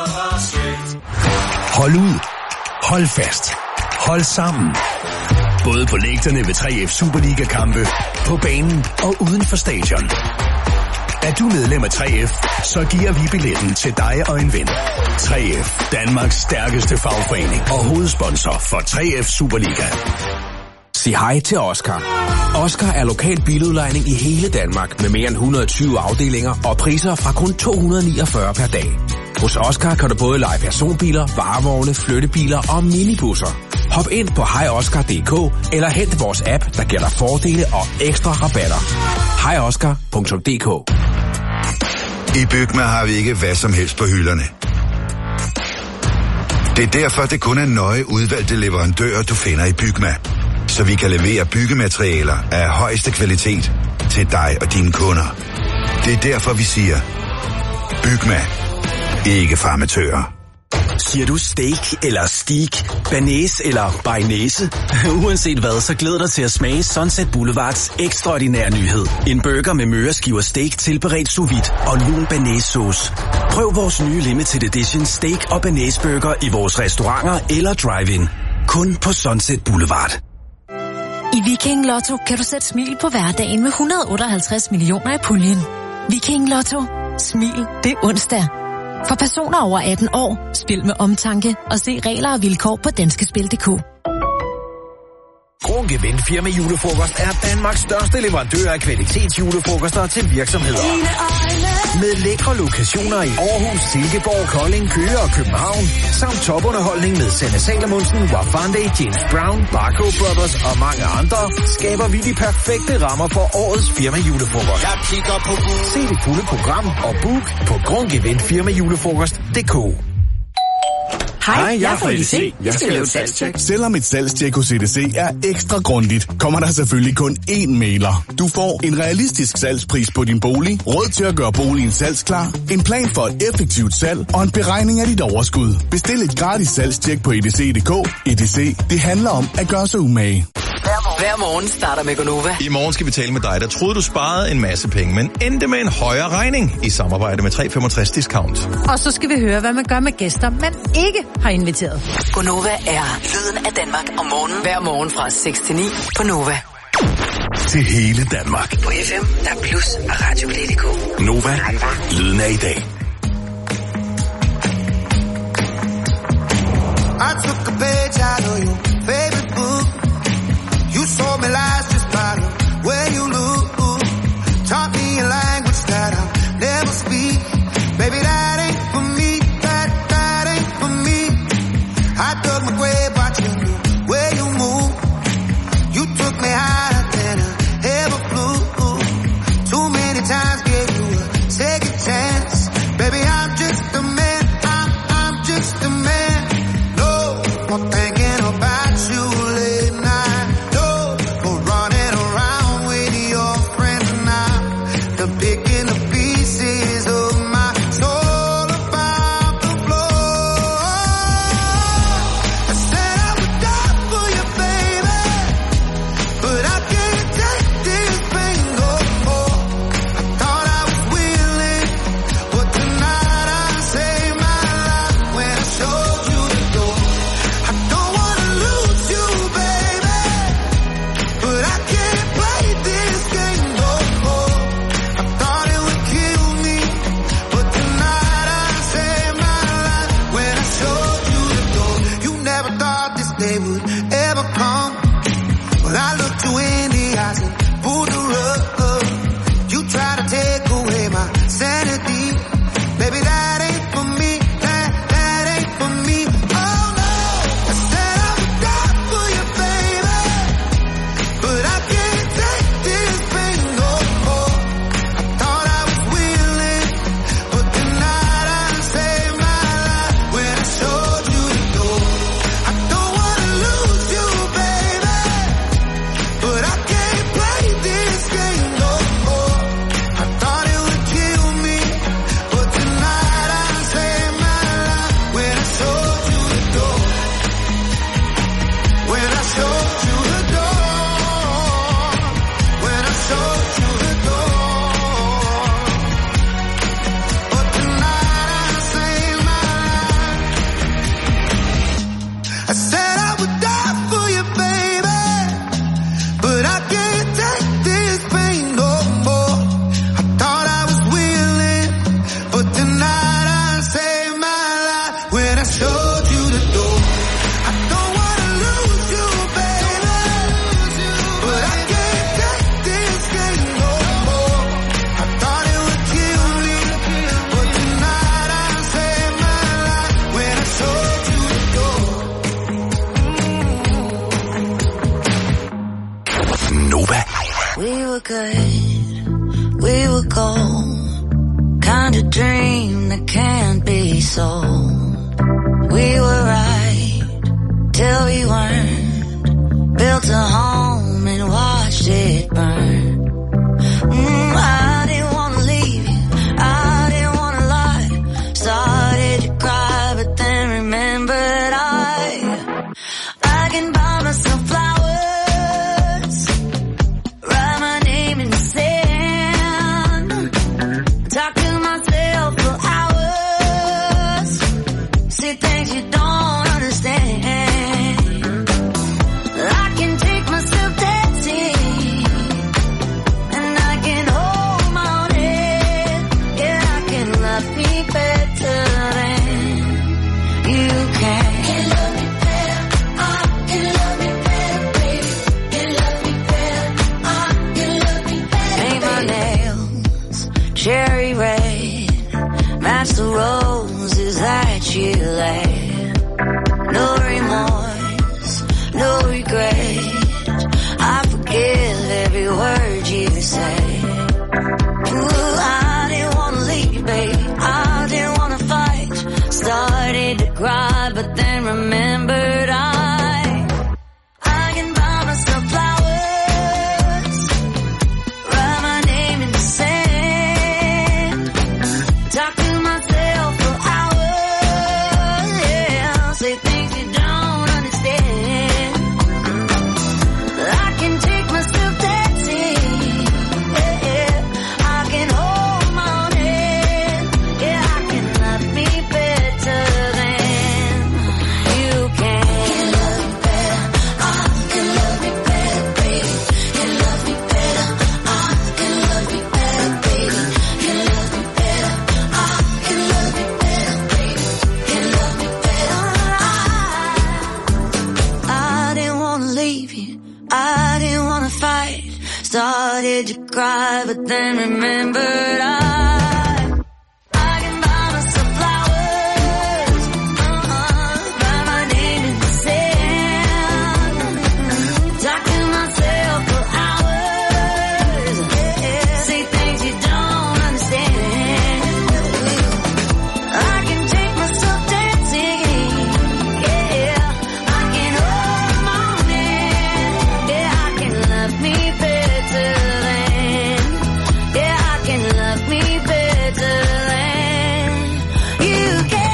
Hold ud. Hold fast. Hold sammen. Både på lægterne ved 3F Superliga-kampe, på banen og uden for stadion. Er du medlem af 3F, så giver vi billetten til dig og en ven. 3F, Danmarks stærkeste fagforening og hovedsponsor for 3F Superliga. Sig hej til Oscar. Oscar er lokal biludlejning i hele Danmark med mere end 120 afdelinger og priser fra kun 249 per dag. Hos Oscar kan du både leje personbiler, varevogne, flyttebiler og minibusser. Hop ind på hejoscar.dk eller hent vores app, der giver dig fordele og ekstra rabatter. hejoscar.dk. I Bygma har vi ikke hvad som helst på hylderne. Det er derfor, det kun er nøje udvalgte leverandører, du finder i Bygma. Så vi kan levere byggematerialer af højeste kvalitet til dig og dine kunder. Det er derfor, vi siger, Bygma. Ikke for amatører. Siger du steak eller steak, banæse eller bearnaise? Uanset hvad, så glæder dig til at smage Sunset Boulevards ekstraordinære nyhed. En burger med møreskiver steak tilberedt sous vide og lun banæssauce. Prøv vores nye limited edition steak og banæsburger i vores restauranter eller drive-in. Kun på Sunset Boulevard. I Viking Lotto kan du sætte smil på hverdagen med 158 millioner i puljen. Viking Lotto. Smil, det er onsdag. For personer over 18 år, spil med omtanke og se regler og vilkår på danskespil.dk. Grunge Firma Julefrokost er Danmarks største leverandør af kvalitetsjulefrokoster til virksomheder. Med lækre lokationer i Aarhus, Silkeborg, Kolding, Køge og København, samt topunderholdning med Sanne Salomonsen, Wafande, James Brown, Barco Brothers og mange andre, skaber vi de perfekte rammer for årets firma julefrokost. Se det fulde program og book på grungevindfirmajulefrokost.dk. Hej, jeg er fra EDC. Jeg skal lave et salgstjek. Selvom et salgstjek hos EDC er ekstra grundigt, kommer der selvfølgelig kun én mailer. Du får en realistisk salgspris på din bolig, råd til at gøre boligen salgsklar, en plan for et effektivt salg og en beregning af dit overskud. Bestil et gratis salgstjek på edc.dk. EDC, det handler om at gøre sig umage. Hver morgen starter med Gonova. I morgen skal vi tale med dig, der troede, du sparede en masse penge, men endte med en højere regning i samarbejde med 365 Discount. Og så skal vi høre, hvad man gør med gæster, man ikke har inviteret. Gonova er lyden af Danmark om morgenen. Hver morgen fra 6 til 9 på Nova. Til hele Danmark. På FM, der er plus og radioplay.dk. Nova, lyden af i dag. I took a page out of your favorite book. You told me lies just by the way you look. Taught me a language that I'll never speak. Baby, that ain't for me. That ain't for me. I dug my grave watching the way you move. You took me higher than I ever flew. Too many times gave you a second chance. Baby, I'm just a man. I'm just a man. No more thinking about good, we were gold. Kind of dream that can't be sold. We were right till we weren't. Built a home and watched it burn. I didn't wanna leave you, I didn't wanna lie. Started to cry, but then remembered I can buy myself flowers, write my name in the sand, talk to myself for hours, say things you don't understand. I can take myself dancing, and I can hold my own head. Yeah, I can love me better than you can. Cherry red, match the roses that you laid. No remorse, no regret. I forgive every word you say. Ooh, I didn't wanna leave, babe. I didn't wanna fight. Started to cry, but then remembered I can buy myself flowers, write my name in the sand. Talk to myself for hours, yeah, say things you don't understand. I can take myself dancing, yeah, I can hold my own head, yeah, I can love me better than you can. Can love me better, can love me better, baby. Can love me better, can love me better, baby. Can love me better, can love me better, baby. Can love me better. I didn't wanna leave you, I didn't wanna fight. Started to cry, but then remembered I can buy myself flowers, write my name in the sand, talk to myself for hours, say things you don't understand. I can take myself dancing, yeah, I can hold my own hand, yeah, I can love me better than, yeah, I can love me better than you can.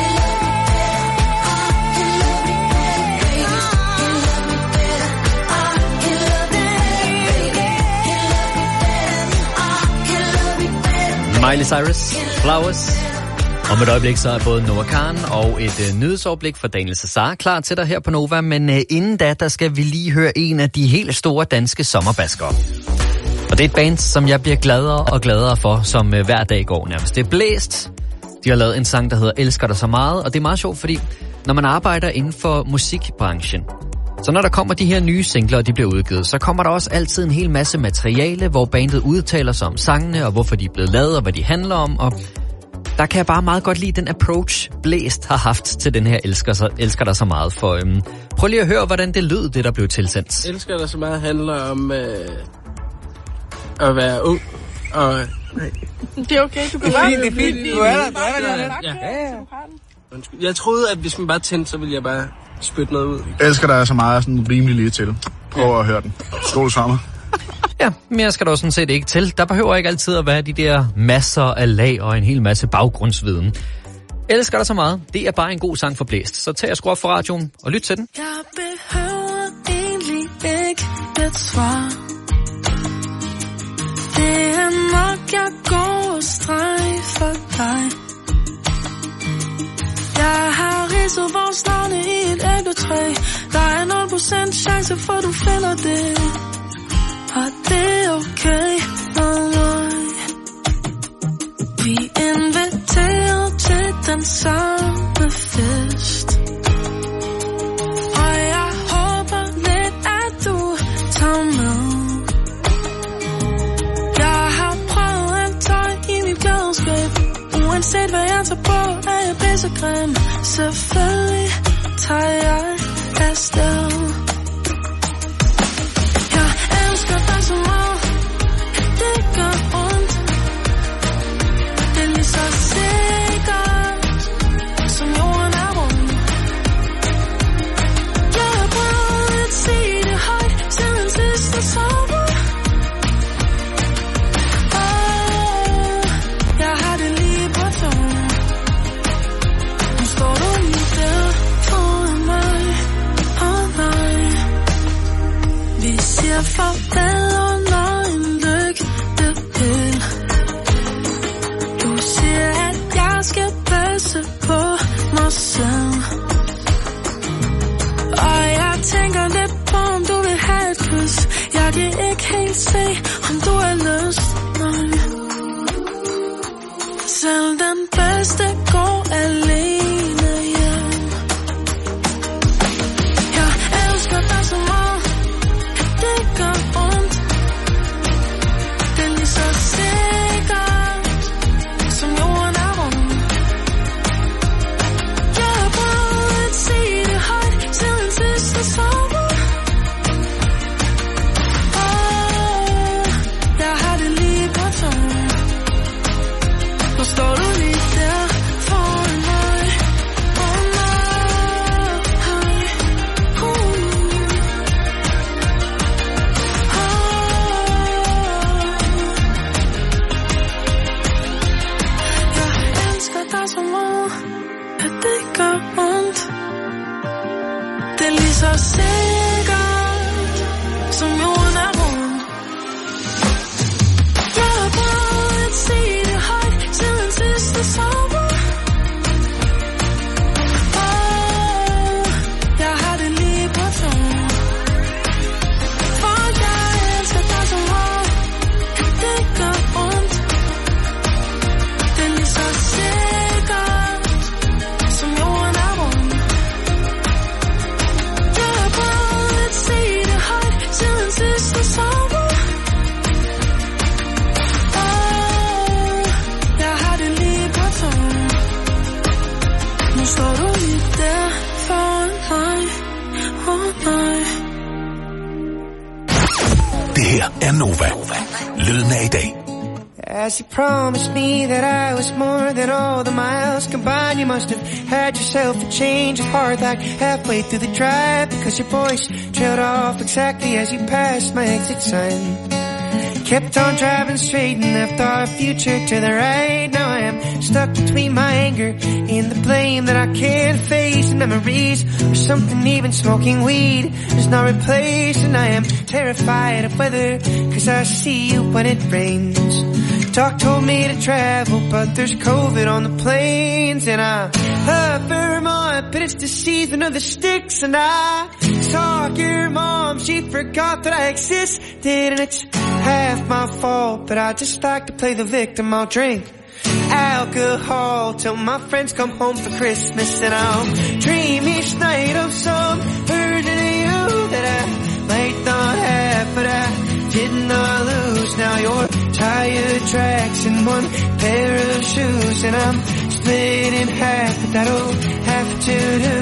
Miley Cyrus, Flowers. Om et øjeblik så er både Noah Khan og et nyhedsoverblik fra Daniel Cesar klar til dig her på Nova. Men inden da, der skal vi lige høre en af de helt store danske sommerbaskere. Og det er et band, som jeg bliver gladere og gladere for, som hver dag går nærmest. Det er Blæst. De har lavet en sang, der hedder Elsker dig så meget. Og det er meget sjovt, fordi når man arbejder inden for musikbranchen, så når der kommer de her nye singler, og de bliver udgivet, så kommer der også altid en hel masse materiale, hvor bandet udtaler sig om sangene, og hvorfor de er blevet lavet, og hvad de handler om. Og der kan jeg bare meget godt lide den approach, Blæst har haft til den her Elsker dig så meget. For prøv lige at høre, hvordan det lød, det der blev tilsendt. Elsker dig så meget handler om at være ung. Og det er okay, du kan bare... Det er fint, du er der. Ja. Jeg troede, at hvis man bare tændte, så ville jeg bare spytte noget ud. Elsker dig så meget, sådan rimelig lige til. Prøv at høre den. Skål sammen. Ja, mere skal der jo sådan set ikke til. Der behøver ikke altid at være de der masser af lag og en hel masse baggrundsviden. Elsker dig så meget. Det er bare en god sang for Blæst. Så tag og skru op for radioen og lyt til den. Jeg behøver egentlig ikke et svar. Det er nok, jeg går og strejfer dig. Jeg har ridset vores navne i et æbletræ. Der er 0% chance for, du finder det. Og det er okay med mig. Vi inviterer til den samme fest. Og jeg håber lidt, at du tager med. Jeg har prøvet at tøj i mit glædeskab. Uanset hvad jeg tager på, er jeg pissegrim. Selvfølgelig tager jeg afsted. Jeg elsker dig så meget. Selv den bedste går alene hjem. Jeg elsker dig så meget, at det gør ondt. Det er lige så sikkert, som jorden er rund. Jeg har prøvet at sige det højt, siden sidste sommer. Jeg har det lige på tungen. Nu står du lige der foran mig. Oh nej, Jeg elsker dig så meget, at det gør ondt. Det er lige så sikkert, som jorden er rund. Jeg har prøvet at sige det højt, siden sidste sommer. Jeg har det lige på tungen. For jeg elsker dig så meget, at det gør ondt. Det er lige så sikkert, som jorden er rund. Jeg har prøvet at sige det højt, siden sidste sommer. Jeg har det lige på tungen. Nu står du lige der foran mig. Oh nej. Det her er Nova. Lyden af i dag. As you promised me that I was more than all the miles combined, you must have had yourself a change of heart like halfway through the drive, because your voice trailed off exactly as you passed my exit sign. Kept on driving straight and left our future to the right. Now I am stuck between my anger and the blame that I can't face, and memories or something even smoking weed does not replace. And I am terrified of weather, cause I see you when it rains. Doc told me to travel, but there's COVID on the planes. And I love Vermont, but it's the season of the sticks. And I saw your mom, she forgot that I existed. And it's half my fault, but I just like to play the victim. I'll drink alcohol till my friends come home for Christmas. And I'll dream each night of some version of you that I might not have, but I did not lose. Now you're tire tracks and one pair of shoes, and I'm split in half, but that'll have to do.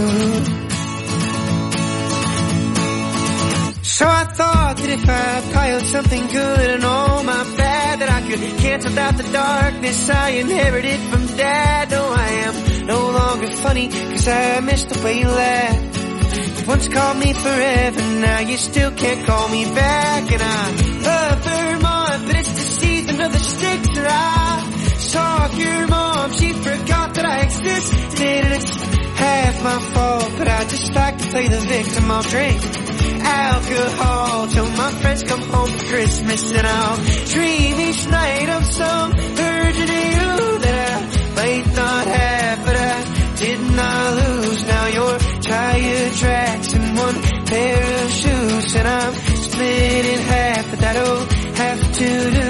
So I thought that if I piled something good and all my bad, that I could cancel out the darkness I inherited from Dad. No, I am no longer funny, cause I missed the way you laughed. You once called me forever, now you still can't call me back. And I love Vermont, but it's the season of the sticks. And I saw your mom, she forgot that I existed. And it's half my fault, but I just like to play the victim. I'll drink alcohol till my friends come home for Christmas. And I'll dream each night of some version of you that I might not have, but I did not lose. Now you're tire tracks and one pair of shoes, and I'm split in half, but that'll have to do.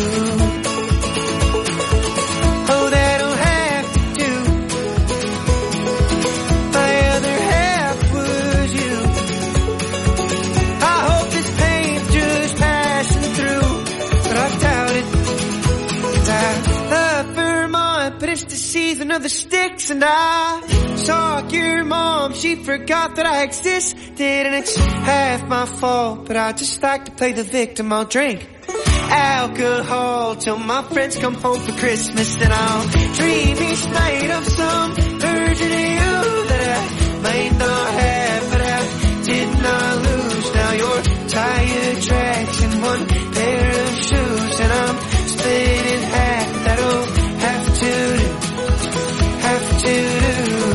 Oh, that'll have to do. My other half was you. I hope this pain's just passing through, but I doubt it. 'Cause I love Vermont, but it's the season of the sticks. And I saw your mom, she forgot that I existed. And it's half my fault, but I just like to play the victim. I'll drink alcohol till my friends come home for Christmas. And I'll dream each night of some version of you that I might not have, but I did not lose. Now you're tire tracks and one pair of shoes, and I'm split in half. That'll have to do. Have to do.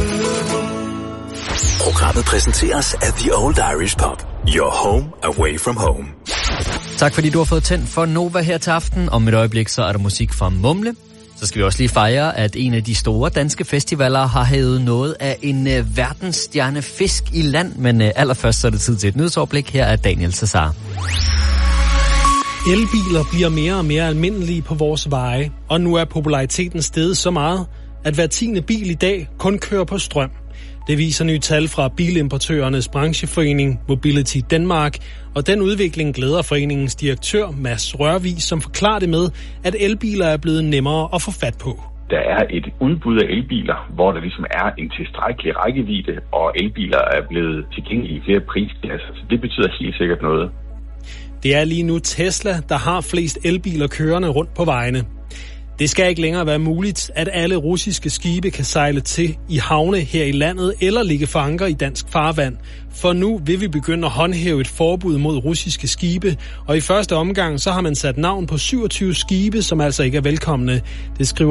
Programmet præsenteres af The Old Irish Pub. Your home away from home. Tak fordi du har fået tændt for Nova her til aften. Om et øjeblik så er der musik fra Mumle. Så skal vi også lige fejre, at en af de store danske festivaler har hævet noget af en verdensstjerne fisk i land. Men allerførst så er det tid til et nyhedsoverblik. Her er Daniel Cesar. Elbiler bliver mere og mere almindelige på vores veje, og nu er populariteten steget så meget, at hver 10. bil i dag kun kører på strøm. Det viser nye tal fra bilimportørernes brancheforening Mobility Denmark, og den udvikling glæder foreningens direktør Mads Rørvig, som forklarer det med, at elbiler er blevet nemmere at få fat på. Der er et udbud af elbiler, hvor der ligesom er en tilstrækkelig rækkevidde, og elbiler er blevet tilgængelige i flere prisklasser, så det betyder helt sikkert noget. Det er lige nu Tesla, der har flest elbiler kørende rundt på vejene. Det skal ikke længere være muligt, at alle russiske skibe kan sejle til i havne her i landet eller ligge for anker i dansk farvand. For nu vil vi begynde at håndhæve et forbud mod russiske skibe, og i første omgang så har man sat navn på 27 skibe, som altså ikke er velkomne. Det skriver